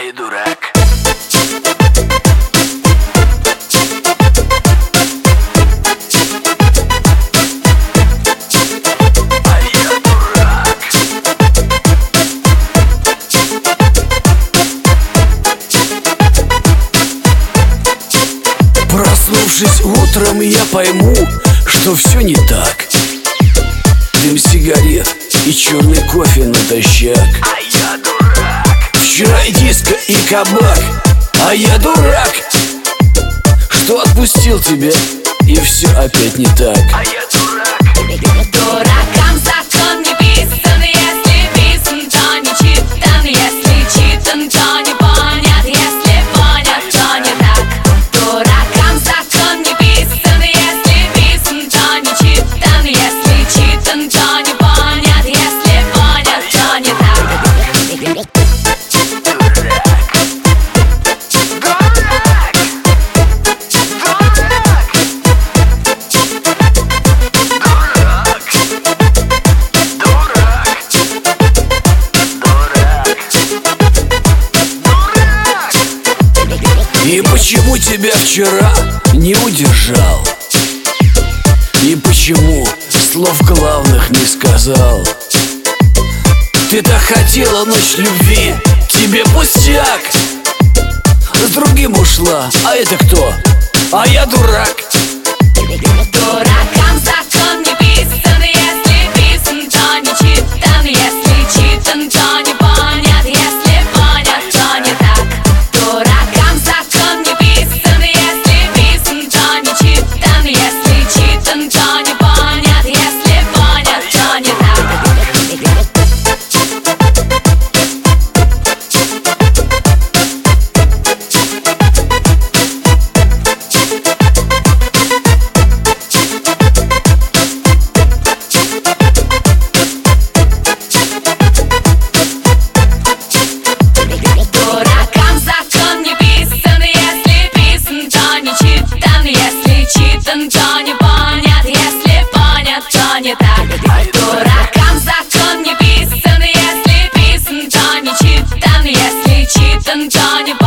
я дурак. Проснувшись утром, я пойму, что все не так. Дым сигарет и черный кофе натощак. А я дурак. Вчера и диско, и кабак. А я дурак, что отпустил тебя, и все опять не так. А я дурак. Дуракам закон не писан, если писан, то не читан, если читан, то не понят, если понят, то не так. Дуракам закон не писан, если писан, то не читан, если читан, то не понят, если понят, то не так. И почему тебя вчера не удержал? И почему слов главных не сказал? Ты так хотела ночь любви, тебе пустяк. С другим ушла, а это кто? А я дурак. Дуракам закон не писан, если писан, то не читан, если читан, то не понят, если понят, то не так. Дуракам закон не писан, если писан, то не читан, если читан, то не понят, если понят, то не так. Дуракам закон не писан, если писан, то не читан, если читан, то не понят, если понят, то не так. Дуракам закон не писан, если писан, то не читан, если читан, то не